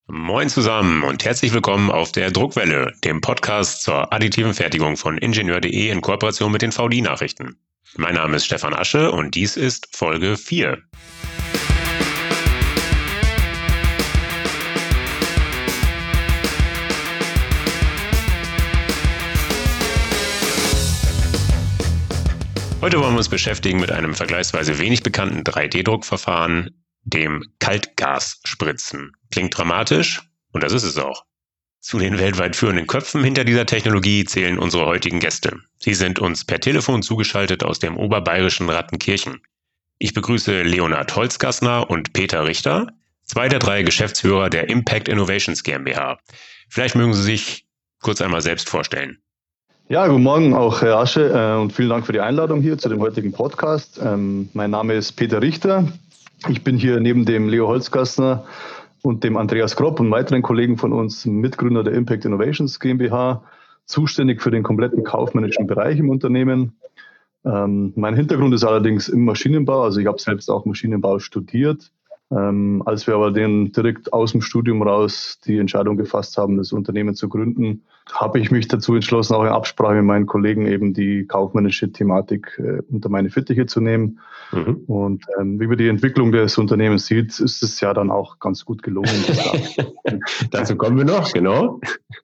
Moin zusammen und herzlich willkommen auf der Druckwelle, dem Podcast zur additiven Fertigung von Ingenieur.de in Kooperation mit den VDI-Nachrichten. Mein Name ist Stefan Asche und dies ist Folge 4. Heute wollen wir uns beschäftigen mit einem vergleichsweise wenig bekannten 3D-Druckverfahren, dem Kaltgasspritzen. Klingt dramatisch und das ist es auch. Zu den weltweit führenden Köpfen hinter dieser Technologie zählen unsere heutigen Gäste. Sie sind uns per Telefon zugeschaltet aus dem oberbayerischen Rattenkirchen. Ich begrüße Leonhard Holzgassner und Peter Richter, zwei der drei Geschäftsführer der Impact Innovations GmbH. Vielleicht mögen Sie sich kurz einmal selbst vorstellen. Ja, guten Morgen auch Herr Asche und vielen Dank für die Einladung hier zu dem heutigen Podcast. Mein Name ist Peter Richter. Ich bin hier neben dem Leo Holzgassner und dem Andreas Gropp und weiteren Kollegen von uns Mitgründer der Impact Innovations GmbH, zuständig für den kompletten kaufmännischen Bereich im Unternehmen. Mein Hintergrund ist allerdings im Maschinenbau, also ich habe selbst auch Maschinenbau studiert. Als wir aber direkt aus dem Studium raus die Entscheidung gefasst haben, das Unternehmen zu gründen, habe ich mich dazu entschlossen, auch in Absprache mit meinen Kollegen eben die kaufmännische Thematik unter meine Fittiche zu nehmen. Und wie man die Entwicklung des Unternehmens sieht, ist es ja dann auch ganz gut gelungen. Dazu kommen wir noch, genau.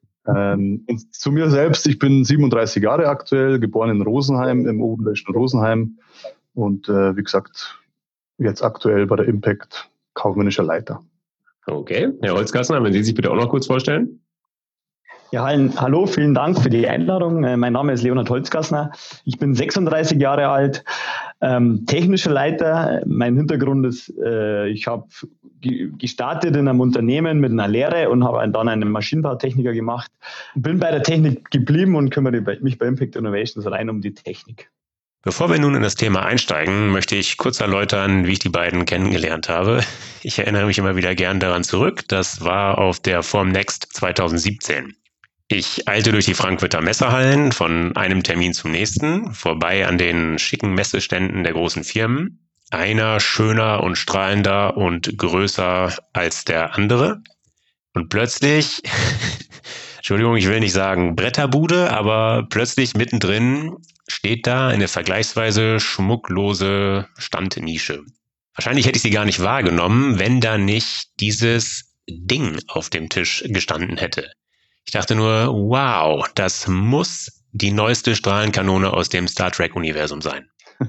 Und zu mir selbst, ich bin 37 Jahre aktuell, geboren in Rosenheim, im oberbayerischen Rosenheim und wie gesagt, jetzt aktuell bei der Impact kaufmännischer Leiter. Okay, Herr Holzgassner, wenn Sie sich bitte auch noch kurz vorstellen. Ja, hallo, vielen Dank für die Einladung. Mein Name ist Leonhard Holzgassner. Ich bin 36 Jahre alt, technischer Leiter. Mein Hintergrund ist, ich habe gestartet in einem Unternehmen mit einer Lehre und habe dann einen Maschinenbautechniker gemacht. Bin bei der Technik geblieben und kümmere mich bei Impact Innovations rein um die Technik. Bevor wir nun in das Thema einsteigen, möchte ich kurz erläutern, wie ich die beiden kennengelernt habe. Ich erinnere mich immer wieder gern daran zurück. Das war auf der Formnext 2017. Ich eilte durch die Frankfurter Messehallen von einem Termin zum nächsten, vorbei an den schicken Messeständen der großen Firmen. Einer schöner und strahlender und größer als der andere. Und plötzlich, Entschuldigung, ich will nicht sagen Bretterbude, aber plötzlich mittendrin steht da eine vergleichsweise schmucklose Standnische. Wahrscheinlich hätte ich sie gar nicht wahrgenommen, wenn da nicht dieses Ding auf dem Tisch gestanden hätte. Ich dachte nur, wow, das muss die neueste Strahlenkanone aus dem Star Trek-Universum sein.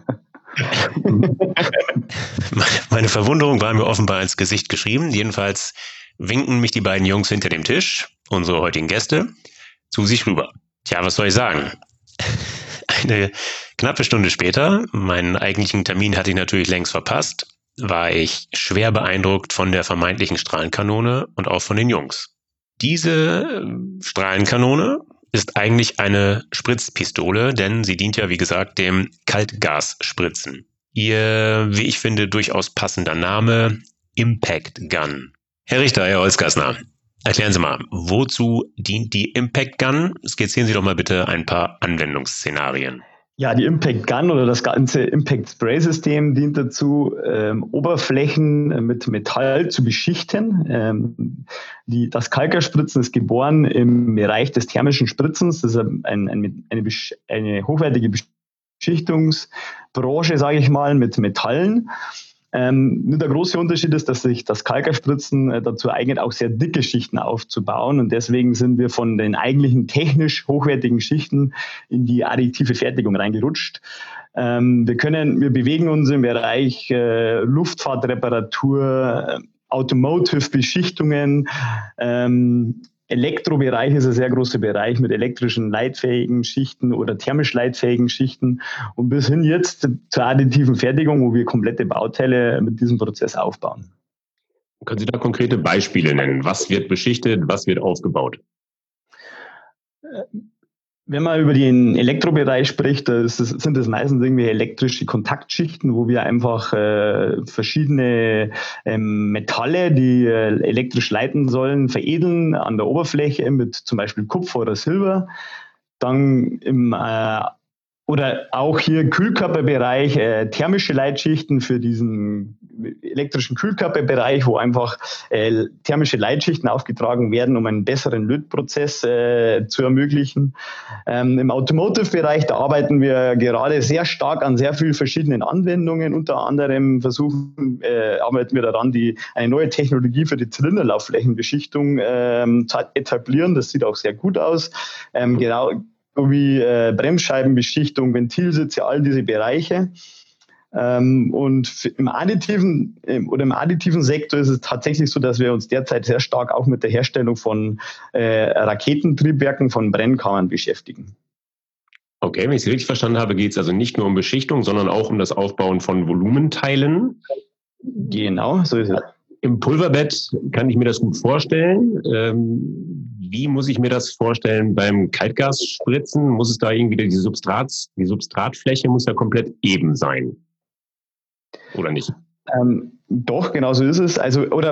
Meine Verwunderung war mir offenbar ins Gesicht geschrieben. Jedenfalls winken mich die beiden Jungs hinter dem Tisch, unsere heutigen Gäste, zu sich rüber. Tja, was soll ich sagen? Eine knappe Stunde später, meinen eigentlichen Termin hatte ich natürlich längst verpasst, war ich schwer beeindruckt von der vermeintlichen Strahlenkanone und auch von den Jungs. Diese Strahlenkanone ist eigentlich eine Spritzpistole, denn sie dient ja, wie gesagt, dem Kaltgasspritzen. Ihr, wie ich finde, durchaus passender Name, Impact Gun. Herr Richter, Herr Holzgassner, erklären Sie mal, wozu dient die Impact Gun? Skizzieren Sie doch mal bitte ein paar Anwendungsszenarien. Ja, die Impact Gun oder das ganze Impact Spray System dient dazu, Oberflächen mit Metall zu beschichten. Das Kalkerspritzen ist geboren im Bereich des thermischen Spritzens. Das ist eine hochwertige Beschichtungsbranche, sage ich mal, mit Metallen. Nur der große Unterschied ist, dass sich das Kalkerspritzen dazu eignet, auch sehr dicke Schichten aufzubauen. Und deswegen sind wir von den eigentlichen technisch hochwertigen Schichten in die additive Fertigung reingerutscht. Wir bewegen uns im Bereich Luftfahrtreparatur, Automotive-Beschichtungen, Elektrobereich ist ein sehr großer Bereich mit elektrischen leitfähigen Schichten oder thermisch leitfähigen Schichten und bis hin jetzt zur additiven Fertigung, wo wir komplette Bauteile mit diesem Prozess aufbauen. Können Sie da konkrete Beispiele nennen? Was wird beschichtet, was wird aufgebaut? Wenn man über den Elektrobereich spricht, sind das meistens irgendwie elektrische Kontaktschichten, wo wir einfach verschiedene Metalle, die elektrisch leiten sollen, veredeln an der Oberfläche mit zum Beispiel Kupfer oder Silber. Dann im Oder auch hier Kühlkörperbereich, thermische Leitschichten für diesen elektrischen Kühlkörperbereich, wo einfach thermische Leitschichten aufgetragen werden, um einen besseren Lötprozess zu ermöglichen. Im Automotive-Bereich, da arbeiten wir gerade sehr stark an sehr vielen verschiedenen Anwendungen. Unter anderem arbeiten wir daran, eine neue Technologie für die Zylinderlaufflächenbeschichtung zu etablieren. Das sieht auch sehr gut aus. Genau wie Bremsscheibenbeschichtung, Ventilsitze, all diese Bereiche. Und im additiven Sektor ist es tatsächlich so, dass wir uns derzeit sehr stark auch mit der Herstellung von Raketentriebwerken, von Brennkammern beschäftigen. Okay, wenn ich es richtig verstanden habe, geht es also nicht nur um Beschichtung, sondern auch um das Aufbauen von Volumenteilen. Genau, so ist es. Im Pulverbett kann ich mir das gut vorstellen. Wie muss ich mir das vorstellen beim Kaltgasspritzen? Muss es da irgendwie die Substratfläche muss ja komplett eben sein? Oder nicht? Doch, genau so ist es.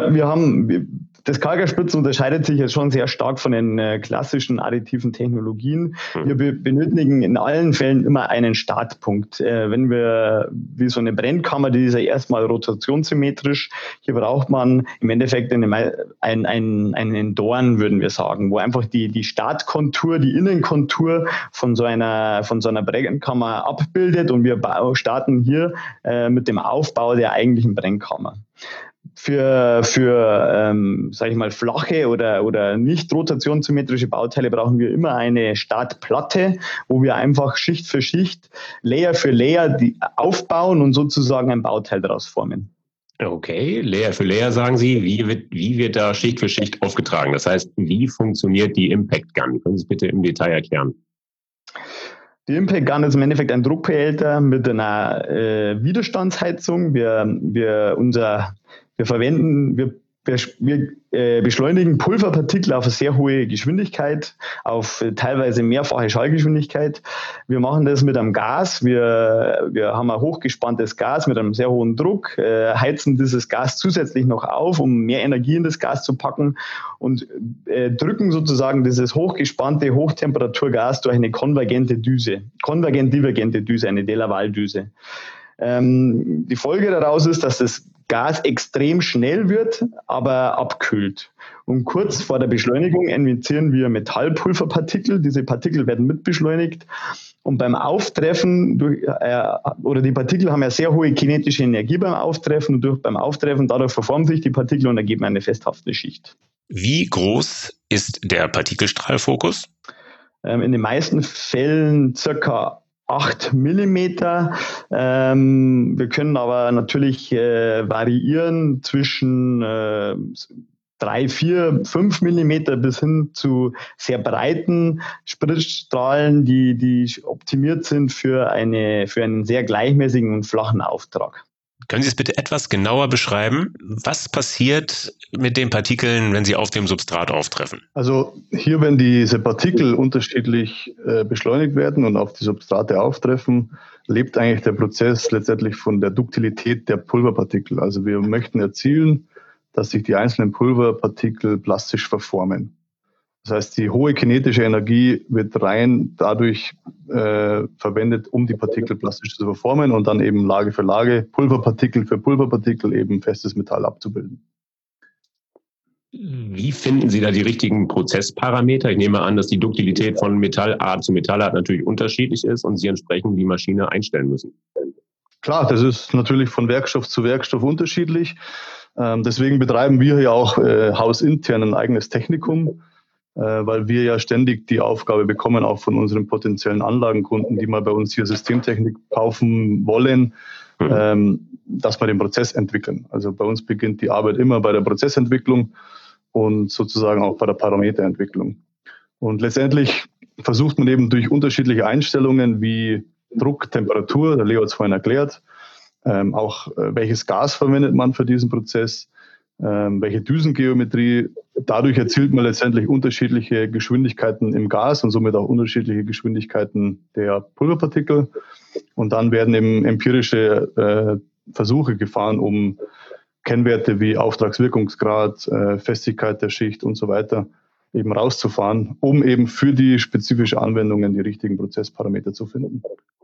Das Kaltgasspritzen unterscheidet sich jetzt schon sehr stark von den klassischen additiven Technologien. Wir benötigen in allen Fällen immer einen Startpunkt. Wenn wir, wie so eine Brennkammer, die ist ja erstmal rotationssymmetrisch. Hier braucht man im Endeffekt einen Dorn, würden wir sagen, wo einfach die Startkontur, die Innenkontur von so einer Brennkammer abbildet, und wir starten hier mit dem Aufbau der eigentlichen Brennkammer. Für sage ich mal, flache oder nicht rotationssymmetrische Bauteile brauchen wir immer eine Startplatte, wo wir einfach Schicht für Schicht, Layer für Layer aufbauen und sozusagen ein Bauteil daraus formen. Okay, Layer für Layer sagen Sie. Wie wird da Schicht für Schicht aufgetragen? Das heißt, wie funktioniert die Impact Gun? Können Sie es bitte im Detail erklären? Die Impact Gun ist im Endeffekt ein Druckbehälter mit einer Widerstandsheizung. Wir beschleunigen Pulverpartikel auf eine sehr hohe Geschwindigkeit, auf teilweise mehrfache Schallgeschwindigkeit. Wir machen das mit einem Gas. Wir haben ein hochgespanntes Gas mit einem sehr hohen Druck, heizen dieses Gas zusätzlich noch auf, um mehr Energie in das Gas zu packen, und drücken sozusagen dieses hochgespannte Hochtemperaturgas durch eine konvergent-divergente Düse, eine de Laval-Düse. Die Folge daraus ist, dass das Gas extrem schnell wird, aber abkühlt. Und kurz vor der Beschleunigung injizieren wir Metallpulverpartikel. Diese Partikel werden mitbeschleunigt. Und beim Auftreffen, die Partikel haben ja sehr hohe kinetische Energie beim Auftreffen. Und beim Auftreffen, dadurch verformen sich die Partikel und ergeben eine festhaftende Schicht. Wie groß ist der Partikelstrahlfokus? In den meisten Fällen circa 8 Millimeter. Wir können aber natürlich variieren zwischen 3, 4, 5 Millimeter bis hin zu sehr breiten Spritzstrahlen, die optimiert sind für einen sehr gleichmäßigen und flachen Auftrag. Können Sie es bitte etwas genauer beschreiben? Was passiert mit den Partikeln, wenn sie auf dem Substrat auftreffen? Also hier, wenn diese Partikel unterschiedlich beschleunigt werden und auf die Substrate auftreffen, lebt eigentlich der Prozess letztendlich von der Duktilität der Pulverpartikel. Also wir möchten erzielen, dass sich die einzelnen Pulverpartikel plastisch verformen. Das heißt, die hohe kinetische Energie wird rein dadurch verwendet, um die Partikel plastisch zu verformen und dann eben Lage für Lage, Pulverpartikel für Pulverpartikel eben festes Metall abzubilden. Wie finden Sie da die richtigen Prozessparameter? Ich nehme an, dass die Duktilität von Metallart zu Metallart natürlich unterschiedlich ist und Sie entsprechend die Maschine einstellen müssen. Klar, das ist natürlich von Werkstoff zu Werkstoff unterschiedlich. Deswegen betreiben wir ja auch hausintern ein eigenes Technikum, weil wir ja ständig die Aufgabe bekommen, auch von unseren potenziellen Anlagenkunden, die mal bei uns hier Systemtechnik kaufen wollen, dass wir den Prozess entwickeln. Also bei uns beginnt die Arbeit immer bei der Prozessentwicklung und sozusagen auch bei der Parameterentwicklung. Und letztendlich versucht man eben durch unterschiedliche Einstellungen wie Druck, Temperatur, der Leo hat es vorhin erklärt, auch welches Gas verwendet man für diesen Prozess, welche Düsengeometrie. Dadurch erzielt man letztendlich unterschiedliche Geschwindigkeiten im Gas und somit auch unterschiedliche Geschwindigkeiten der Pulverpartikel. Und dann werden eben empirische Versuche gefahren, um Kennwerte wie Auftragswirkungsgrad, Festigkeit der Schicht und so weiter eben rauszufahren, um eben für die spezifische Anwendungen die richtigen Prozessparameter zu finden.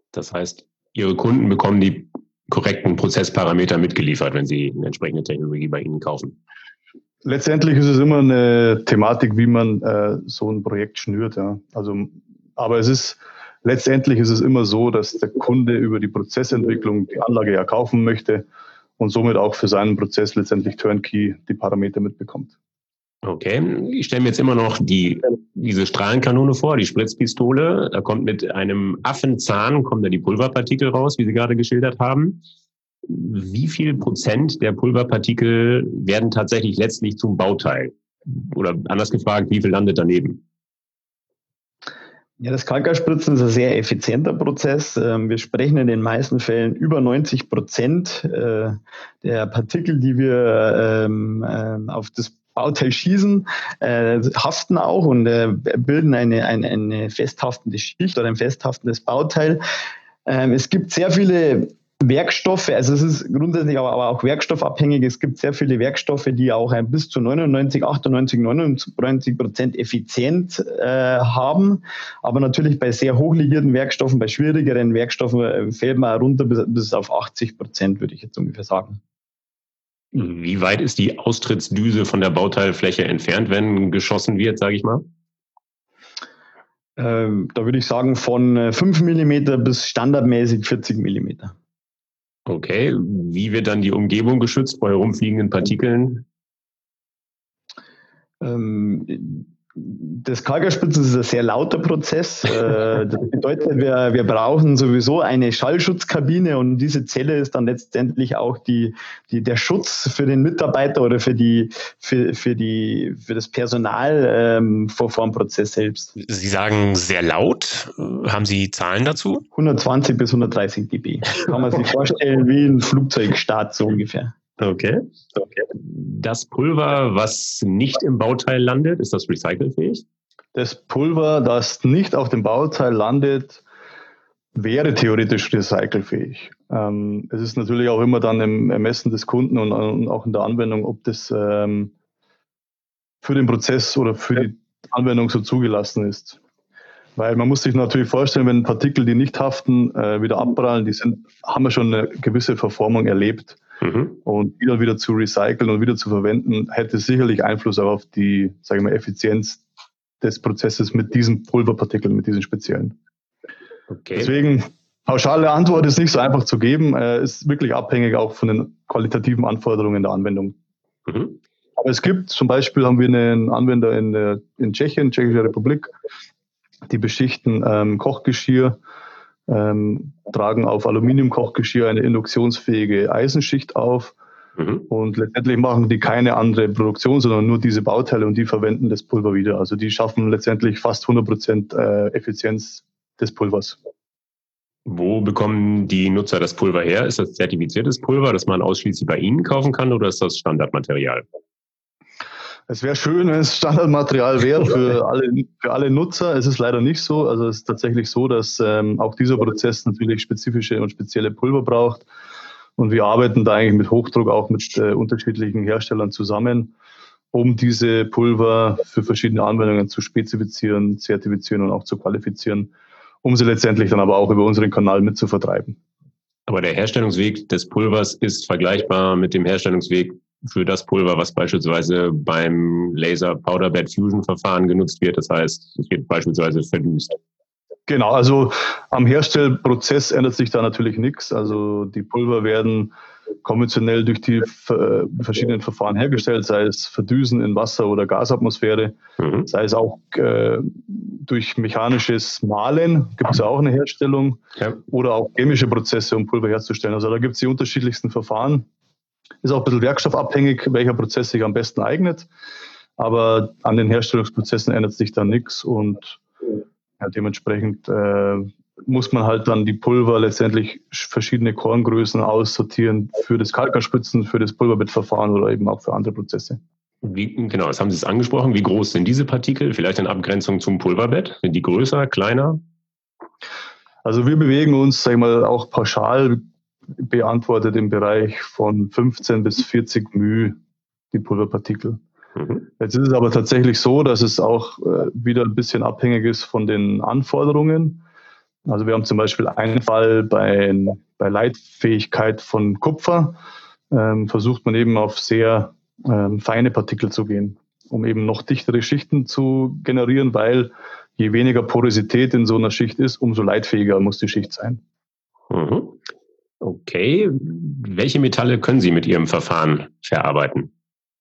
Das heißt, Ihre Kunden bekommen die korrekten Prozessparameter mitgeliefert, wenn sie eine entsprechende Technologie bei Ihnen kaufen. Letztendlich ist es immer eine Thematik, wie man so ein Projekt schnürt. Ja. Aber letztendlich ist es immer so, dass der Kunde über die Prozessentwicklung die Anlage ja kaufen möchte und somit auch für seinen Prozess letztendlich turnkey die Parameter mitbekommt. Okay, ich stelle mir jetzt immer noch diese Strahlenkanone vor, die Spritzpistole. Da kommt mit einem Affenzahn kommen da die Pulverpartikel raus, wie Sie gerade geschildert haben. Wie viel Prozent der Pulverpartikel werden tatsächlich letztlich zum Bauteil? Oder anders gefragt, wie viel landet daneben? Ja, das Kalkspritzen ist ein sehr effizienter Prozess. Wir sprechen in den meisten Fällen über 90% der Partikel, die wir auf das Bauteil schießen, haften auch und bilden eine festhaftende Schicht oder ein festhaftendes Bauteil. Es gibt sehr viele Werkstoffe, also es ist grundsätzlich aber auch werkstoffabhängig. Es gibt sehr viele Werkstoffe, die auch bis zu 99, 98, 99% effizient haben. Aber natürlich bei sehr hochlegierten Werkstoffen, bei schwierigeren Werkstoffen fällt man runter bis auf 80%, würde ich jetzt ungefähr sagen. Wie weit ist die Austrittsdüse von der Bauteilfläche entfernt, wenn geschossen wird, sage ich mal? Da würde ich sagen von 5 mm bis standardmäßig 40 mm. Okay, wie wird dann die Umgebung geschützt vor herumfliegenden Partikeln? Das Kalkspritzen ist ein sehr lauter Prozess. Das bedeutet, wir brauchen sowieso eine Schallschutzkabine und diese Zelle ist dann letztendlich auch der Schutz für den Mitarbeiter oder für das Personal vor dem Prozess selbst. Sie sagen sehr laut. Haben Sie Zahlen dazu? 120 bis 130 dB. Kann man sich vorstellen wie ein Flugzeugstart so ungefähr. Okay. Das Pulver, was nicht im Bauteil landet, ist das recycelfähig? Das Pulver, das nicht auf dem Bauteil landet, wäre theoretisch recycelfähig. Es ist natürlich auch immer dann im Ermessen des Kunden und auch in der Anwendung, ob das für den Prozess oder für die Anwendung so zugelassen ist. Weil man muss sich natürlich vorstellen, wenn Partikel, die nicht haften, wieder abprallen, haben ja schon eine gewisse Verformung erlebt. Und die dann wieder zu recyceln und wieder zu verwenden, hätte sicherlich Einfluss auf die, sage ich mal, Effizienz des Prozesses mit diesen Pulverpartikeln, mit diesen speziellen. Okay. Deswegen, pauschale Antwort ist nicht so einfach zu geben, ist wirklich abhängig auch von den qualitativen Anforderungen der Anwendung. Aber es gibt, zum Beispiel haben wir einen Anwender in Tschechien, Tschechische Republik, die beschichten Kochgeschirr, tragen auf Aluminiumkochgeschirr eine induktionsfähige Eisenschicht auf und letztendlich machen die keine andere Produktion, sondern nur diese Bauteile und die verwenden das Pulver wieder. Also die schaffen letztendlich fast 100% Effizienz des Pulvers. Wo bekommen die Nutzer das Pulver her? Ist das zertifiziertes Pulver, das man ausschließlich bei Ihnen kaufen kann, oder ist das Standardmaterial? Es wäre schön, wenn es Standardmaterial wäre für alle Nutzer. Es ist leider nicht so. Also es ist tatsächlich so, dass auch dieser Prozess natürlich spezifische und spezielle Pulver braucht. Und wir arbeiten da eigentlich mit Hochdruck auch mit unterschiedlichen Herstellern zusammen, um diese Pulver für verschiedene Anwendungen zu spezifizieren, zertifizieren und auch zu qualifizieren, um sie letztendlich dann aber auch über unseren Kanal mit zu vertreiben. Aber der Herstellungsweg des Pulvers ist vergleichbar mit dem Herstellungsweg für das Pulver, was beispielsweise beim Laser-Powder-Bed-Fusion-Verfahren genutzt wird. Das heißt, es wird beispielsweise verdüst. Genau, also am Herstellprozess ändert sich da natürlich nichts. Also die Pulver werden konventionell durch die verschiedenen Verfahren hergestellt, sei es Verdüsen in Wasser- oder Gasatmosphäre, sei es auch durch mechanisches Mahlen, gibt es ja auch eine Herstellung, oder auch chemische Prozesse, um Pulver herzustellen. Also da gibt es die unterschiedlichsten Verfahren. Ist auch ein bisschen werkstoffabhängig, welcher Prozess sich am besten eignet. Aber an den Herstellungsprozessen ändert sich da nichts und dementsprechend muss man halt dann die Pulver letztendlich verschiedene Korngrößen aussortieren für das Kalkspritzen, für das Pulverbettverfahren oder eben auch für andere Prozesse. Genau, das haben Sie es angesprochen. Wie groß sind diese Partikel? Vielleicht in Abgrenzung zum Pulverbett? Sind die größer, kleiner? Also wir bewegen uns, sag ich mal, auch pauschal beantwortet im Bereich von 15 bis 40 μ die Pulverpartikel. Jetzt ist es aber tatsächlich so, dass es auch wieder ein bisschen abhängig ist von den Anforderungen. Also wir haben zum Beispiel einen Fall bei Leitfähigkeit von Kupfer, versucht man eben auf sehr feine Partikel zu gehen, um eben noch dichtere Schichten zu generieren, weil je weniger Porosität in so einer Schicht ist, umso leitfähiger muss die Schicht sein. Mhm. Okay. Welche Metalle können Sie mit Ihrem Verfahren verarbeiten?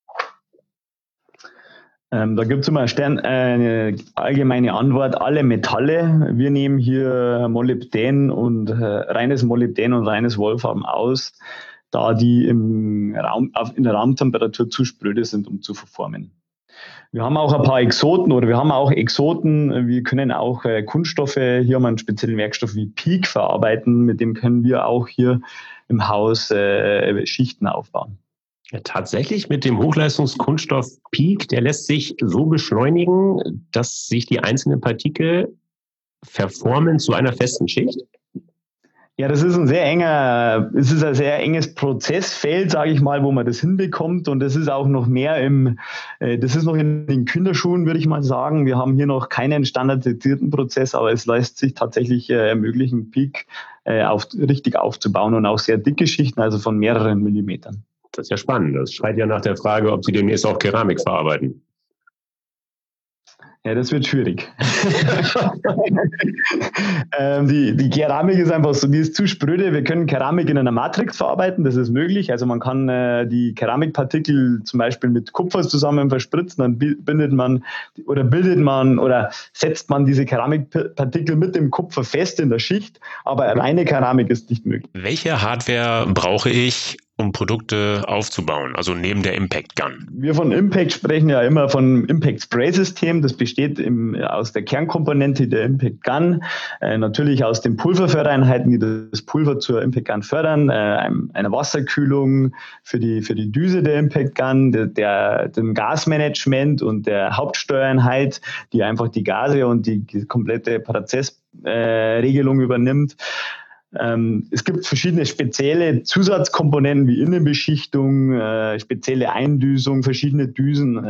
Da gibt es immer eine allgemeine Antwort, alle Metalle. Wir nehmen hier Molybdän und reines Molybdän und reines Wolfram aus, da die in der Raumtemperatur zu spröde sind, um zu verformen. Wir haben auch ein paar Exoten oder wir haben auch Exoten. Wir können auch Kunststoffe, hier haben wir einen speziellen Werkstoff wie PEEK verarbeiten, mit dem können wir auch hier im Haus Schichten aufbauen. Ja, tatsächlich mit dem Hochleistungskunststoff PEEK, der lässt sich so beschleunigen, dass sich die einzelnen Partikel verformen zu einer festen Schicht? Ja, das ist ein sehr enges Prozessfeld, sage ich mal, wo man das hinbekommt. Und das ist auch noch mehr das ist noch in den Kinderschuhen, würde ich mal sagen. Wir haben hier noch keinen standardisierten Prozess, aber es lässt sich tatsächlich ermöglichen, PEEK richtig aufzubauen und auch sehr dicke Schichten, also von mehreren Millimetern. Das ist ja spannend. Das schreit ja nach der Frage, ob Sie demnächst auch Keramik verarbeiten. Ja, das wird schwierig. Die Keramik ist einfach so, die ist zu spröde. Wir können Keramik in einer Matrix verarbeiten, das ist möglich. Also man kann die Keramikpartikel zum Beispiel mit Kupfer zusammen verspritzen, dann bildet man oder setzt man diese Keramikpartikel mit dem Kupfer fest in der Schicht, aber reine Keramik ist nicht möglich. Welche Hardware brauche ich, um Produkte aufzubauen, also neben der Impact Gun? Wir von Impact sprechen ja immer von Impact Spray System. Das besteht aus der Kernkomponente der Impact Gun, natürlich aus den Pulverfördereinheiten, die das Pulver zur Impact Gun fördern, einer Wasserkühlung für die Düse der Impact Gun, dem Gasmanagement und der Hauptsteuereinheit, die einfach die Gase und die komplette Prozessregelung übernimmt. Es gibt verschiedene spezielle Zusatzkomponenten wie Innenbeschichtung, spezielle Eindüsung, verschiedene Düsen,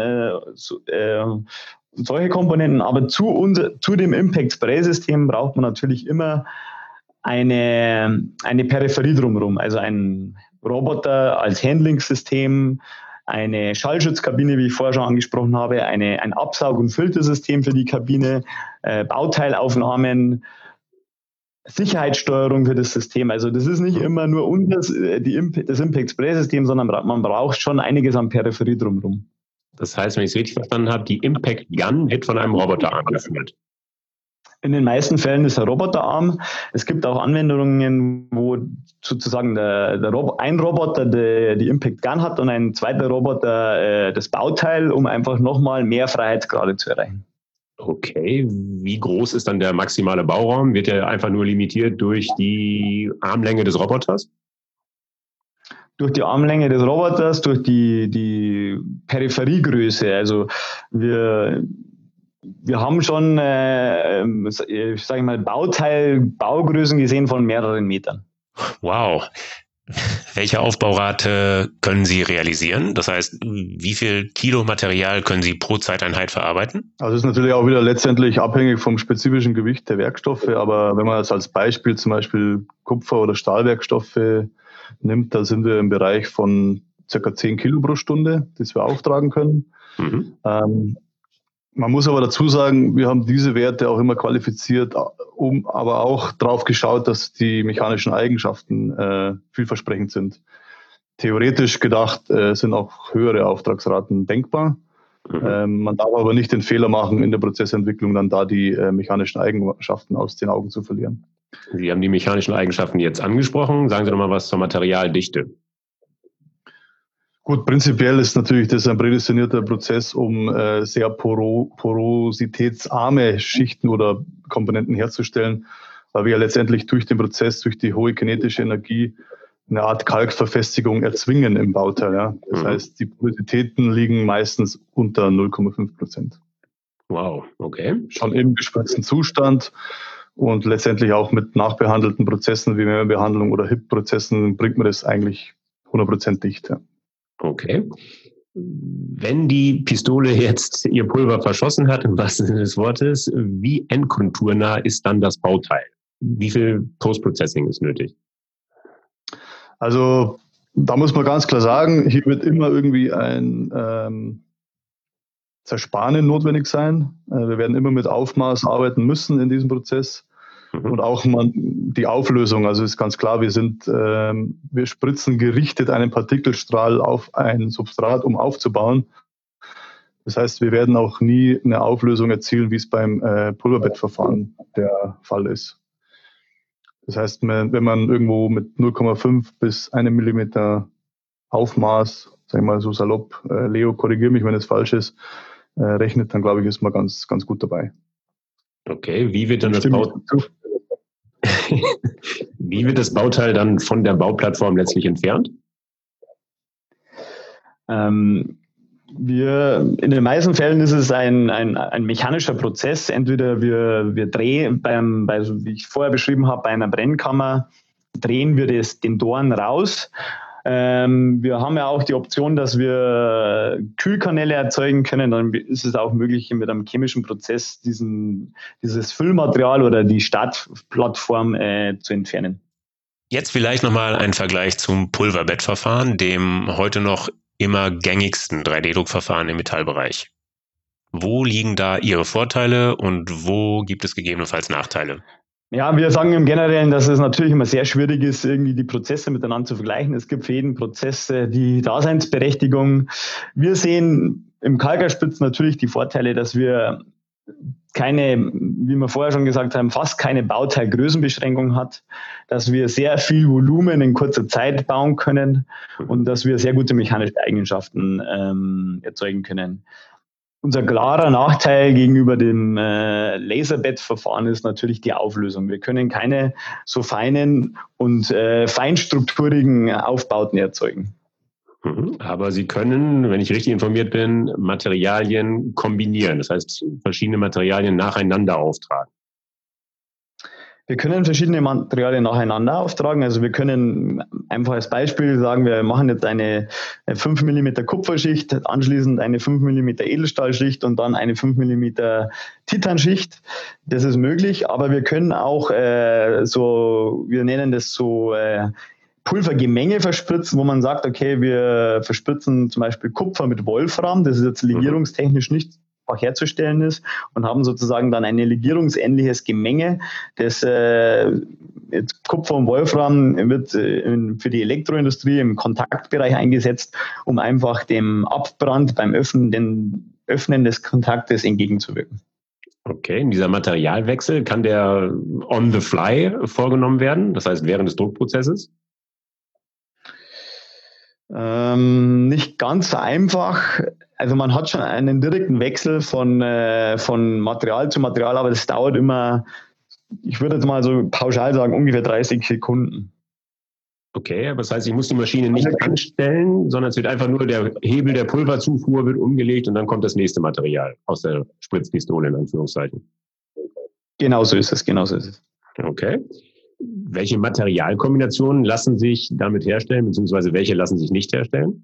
solche Komponenten. Aber zu dem Impact Spray System braucht man natürlich immer eine Peripherie drumherum, also einen Roboter als Handlingssystem, eine Schallschutzkabine, wie ich vorher schon angesprochen habe, ein Absaug- und Filtersystem für die Kabine, Bauteilaufnahmen, Sicherheitssteuerung für das System. Also das ist nicht immer nur das Impact Spray System, sondern man braucht schon einiges an Peripherie drumherum. Das heißt, wenn ich es richtig verstanden habe, die Impact Gun wird von einem Roboterarm geführt. In den meisten Fällen ist ein Roboterarm. Es gibt auch Anwendungen, wo sozusagen ein Roboter die Impact Gun hat und ein zweiter Roboter das Bauteil, um einfach nochmal mehr Freiheitsgrade zu erreichen. Okay, wie groß ist dann der maximale Bauraum? Wird der einfach nur limitiert durch die Armlänge des Roboters? Durch die Armlänge des Roboters, durch die Peripheriegröße. Also wir haben schon, sage ich mal, Baugrößen gesehen von mehreren Metern. Wow. Welche Aufbaurate können Sie realisieren? Das heißt, wie viel Kilo Material können Sie pro Zeiteinheit verarbeiten? Also es ist natürlich auch wieder letztendlich abhängig vom spezifischen Gewicht der Werkstoffe, aber wenn man es als Beispiel zum Beispiel Kupfer- oder Stahlwerkstoffe nimmt, da sind wir im Bereich von ca. 10 Kilo pro Stunde, das wir auftragen können. Mhm. Man muss aber dazu sagen, wir haben diese Werte auch immer qualifiziert, aber auch drauf geschaut, dass die mechanischen Eigenschaften vielversprechend sind. Theoretisch gedacht sind auch höhere Auftragsraten denkbar. Man darf aber nicht den Fehler machen, in der Prozessentwicklung dann da die mechanischen Eigenschaften aus den Augen zu verlieren. Sie haben die mechanischen Eigenschaften jetzt angesprochen. Sagen Sie doch mal was zur Materialdichte. Gut, prinzipiell ist natürlich das ein prädestinierter Prozess, um sehr porositätsarme Schichten oder Komponenten herzustellen, weil wir ja letztendlich durch den Prozess, durch die hohe kinetische Energie eine Art Kalkverfestigung erzwingen im Bauteil. Ja. Das heißt, die Porositäten liegen meistens unter 0,5%. Wow, okay. Schon im gespritzten Zustand und letztendlich auch mit nachbehandelten Prozessen wie Wärmebehandlung oder HIP-Prozessen bringt man das eigentlich 100% dicht. Ja. Okay. Wenn die Pistole jetzt ihr Pulver verschossen hat, im wahrsten Sinne des Wortes, wie endkonturnah ist dann das Bauteil? Wie viel Post-Processing ist nötig? Also da muss man ganz klar sagen, hier wird immer irgendwie ein Zersparen notwendig sein. Wir werden immer mit Aufmaß arbeiten müssen in diesem Prozess. Und auch die Auflösung, also ist ganz klar, wir spritzen gerichtet einen Partikelstrahl auf ein Substrat, um aufzubauen. Das heißt, wir werden auch nie eine Auflösung erzielen, wie es beim Pulverbettverfahren der Fall ist. Das heißt, wenn man irgendwo mit 0,5 bis 1 Millimeter Aufmaß, sag ich mal so salopp, Leo, korrigiere mich, wenn es falsch ist, rechnet, dann glaube ich, ist man ganz, ganz gut dabei. Okay, wie wird das Bauteil dann von der Bauplattform letztlich entfernt? In den meisten Fällen ist es ein mechanischer Prozess. Entweder wir drehen, wie ich vorher beschrieben habe, bei einer Brennkammer, drehen wir den Dorn raus. Wir haben ja auch die Option, dass wir Kühlkanäle erzeugen können. Dann ist es auch möglich, mit einem chemischen Prozess dieses Füllmaterial oder die Startplattform zu entfernen. Jetzt vielleicht nochmal ein Vergleich zum Pulverbettverfahren, dem heute noch immer gängigsten 3D-Druckverfahren im Metallbereich. Wo liegen da Ihre Vorteile und wo gibt es gegebenenfalls Nachteile? Ja, wir sagen im Generellen, dass es natürlich immer sehr schwierig ist, irgendwie die Prozesse miteinander zu vergleichen. Es gibt für jeden Prozess die Daseinsberechtigung. Wir sehen im Kalkerspitz natürlich die Vorteile, dass wir keine, wie wir vorher schon gesagt haben, fast keine Bauteilgrößenbeschränkung hat, dass wir sehr viel Volumen in kurzer Zeit bauen können und dass wir sehr gute mechanische Eigenschaften erzeugen können. Unser klarer Nachteil gegenüber dem Laserbettverfahren ist natürlich die Auflösung. Wir können keine so feinen und feinstrukturigen Aufbauten erzeugen. Aber Sie können, wenn ich richtig informiert bin, Materialien kombinieren. Das heißt, verschiedene Materialien nacheinander auftragen. Wir können verschiedene Materialien nacheinander auftragen. Also wir können einfach als Beispiel sagen, wir machen jetzt eine 5 mm Kupferschicht, anschließend eine 5 mm Edelstahlschicht und dann eine 5 mm Titanschicht. Das ist möglich, aber wir können auch wir nennen das so Pulvergemenge verspritzen, wo man sagt, okay, wir verspritzen zum Beispiel Kupfer mit Wolfram, das ist jetzt legierungstechnisch nicht herzustellen ist und haben sozusagen dann ein legierungsähnliches Gemenge. Das Kupfer und Wolfram wird für die Elektroindustrie im Kontaktbereich eingesetzt, um einfach dem Abbrand beim Öffnen des Kontaktes entgegenzuwirken. Okay, dieser Materialwechsel, kann der on the fly vorgenommen werden? Das heißt während des Druckprozesses? Nicht ganz so einfach. Also man hat schon einen direkten Wechsel von Material zu Material, aber das dauert immer, ich würde jetzt mal so pauschal sagen, ungefähr 30 Sekunden. Okay, aber das heißt, ich muss die Maschine nicht anstellen, sondern es wird einfach nur der Hebel der Pulverzufuhr wird umgelegt und dann kommt das nächste Material aus der Spritzpistole in Anführungszeichen. Genau so ist es. Okay. Welche Materialkombinationen lassen sich damit herstellen, beziehungsweise welche lassen sich nicht herstellen?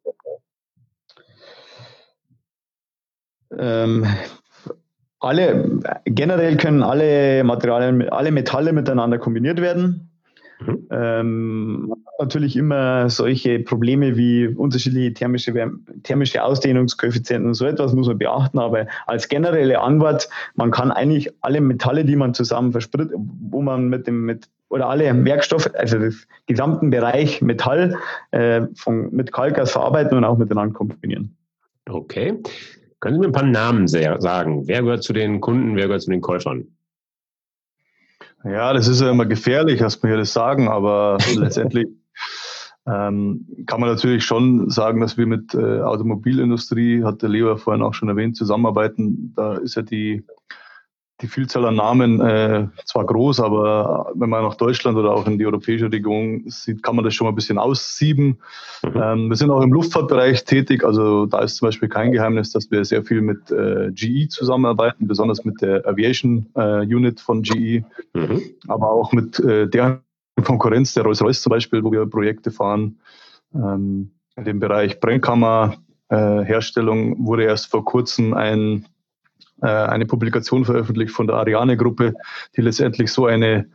Generell können alle Materialien, alle Metalle miteinander kombiniert werden. Man hat natürlich immer solche Probleme wie unterschiedliche thermische Ausdehnungskoeffizienten und so etwas muss man beachten, aber als generelle Antwort, man kann eigentlich alle Metalle, die man zusammen verspritzt, wo man oder alle Werkstoffe, also den gesamten Bereich Metall mit Kalkgas verarbeiten und auch miteinander kombinieren. Okay. Können Sie mir ein paar Namen sagen? Wer gehört zu den Kunden, wer gehört zu den Käufern? Ja, das ist ja immer gefährlich, dass wir hier das sagen, aber letztendlich kann man natürlich schon sagen, dass wir mit Automobilindustrie, hat der Leo vorhin auch schon erwähnt, zusammenarbeiten. Da ist ja die Vielzahl an Namen zwar groß, aber wenn man nach Deutschland oder auch in die europäische Region sieht, kann man das schon mal ein bisschen aussieben. Wir sind auch im Luftfahrtbereich tätig, also da ist zum Beispiel kein Geheimnis, dass wir sehr viel mit GE zusammenarbeiten, besonders mit der Aviation Unit von GE, aber auch mit deren Konkurrenz, der Rolls-Royce zum Beispiel, wo wir Projekte fahren. In dem Bereich Brennkammerherstellung wurde erst vor kurzem eine Publikation veröffentlicht von der Ariane-Gruppe, die letztendlich so eine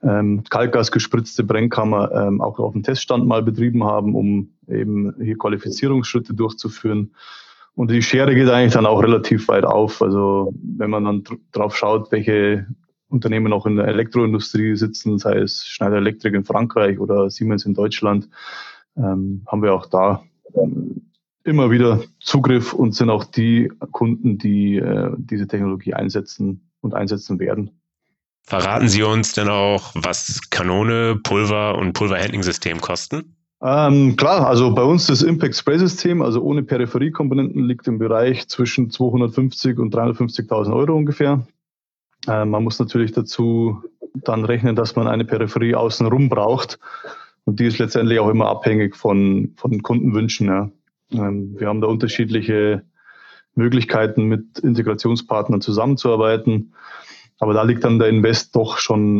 kalkgasgespritzte Brennkammer auch auf dem Teststand mal betrieben haben, um eben hier Qualifizierungsschritte durchzuführen. Und die Schere geht eigentlich dann auch relativ weit auf. Also wenn man dann drauf schaut, welche Unternehmen auch in der Elektroindustrie sitzen, sei es Schneider Electric in Frankreich oder Siemens in Deutschland, haben wir auch da immer wieder Zugriff und sind auch die Kunden, die diese Technologie einsetzen und einsetzen werden. Verraten Sie uns denn auch, was Kanone, Pulver und Pulverhandling-System kosten? Klar, also bei uns das Impact Spray System, also ohne Peripheriekomponenten, liegt im Bereich zwischen 250 und 350.000 Euro ungefähr. Man muss natürlich dazu dann rechnen, dass man eine Peripherie außenrum braucht. Und die ist letztendlich auch immer abhängig von Kundenwünschen. Ja. Wir haben da unterschiedliche Möglichkeiten, mit Integrationspartnern zusammenzuarbeiten. Aber da liegt dann der Invest doch schon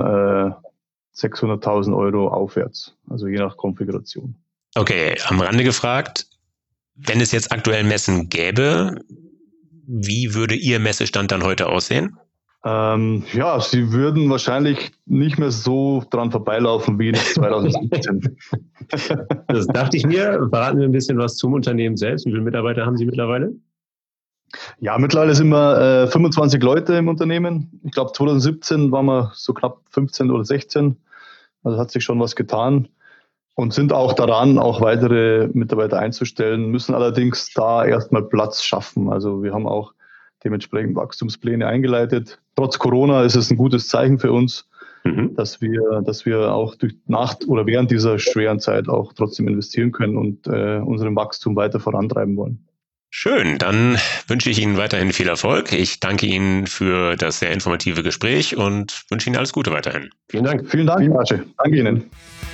600.000 Euro aufwärts, also je nach Konfiguration. Okay, am Rande gefragt, wenn es jetzt aktuell Messen gäbe, wie würde Ihr Messestand dann heute aussehen? Ja, Sie würden wahrscheinlich nicht mehr so dran vorbeilaufen wie in 2017. Das dachte ich mir. Verraten wir ein bisschen was zum Unternehmen selbst. Wie viele Mitarbeiter haben Sie mittlerweile? Ja, mittlerweile sind wir 25 Leute im Unternehmen. Ich glaube, 2017 waren wir so knapp 15 oder 16. Also hat sich schon was getan und sind auch daran, auch weitere Mitarbeiter einzustellen, müssen allerdings da erstmal Platz schaffen. Also wir haben auch dementsprechend Wachstumspläne eingeleitet. Trotz Corona ist es ein gutes Zeichen für uns, dass wir auch während dieser schweren Zeit auch trotzdem investieren können und unseren Wachstum weiter vorantreiben wollen. Schön, dann wünsche ich Ihnen weiterhin viel Erfolg. Ich danke Ihnen für das sehr informative Gespräch und wünsche Ihnen alles Gute weiterhin. Vielen Dank. Vielen Dank, Asche. Danke Ihnen.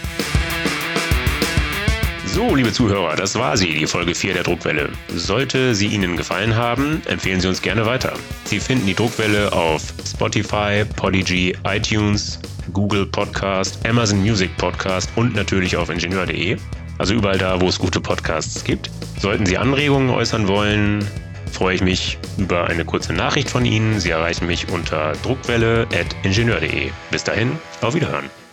So, liebe Zuhörer, das war sie, die Folge 4 der Druckwelle. Sollte sie Ihnen gefallen haben, empfehlen Sie uns gerne weiter. Sie finden die Druckwelle auf Spotify, Podigy, iTunes, Google Podcast, Amazon Music Podcast und natürlich auf ingenieur.de. Also überall da, wo es gute Podcasts gibt. Sollten Sie Anregungen äußern wollen, freue ich mich über eine kurze Nachricht von Ihnen. Sie erreichen mich unter druckwelle@ingenieur.de. Bis dahin, auf Wiederhören.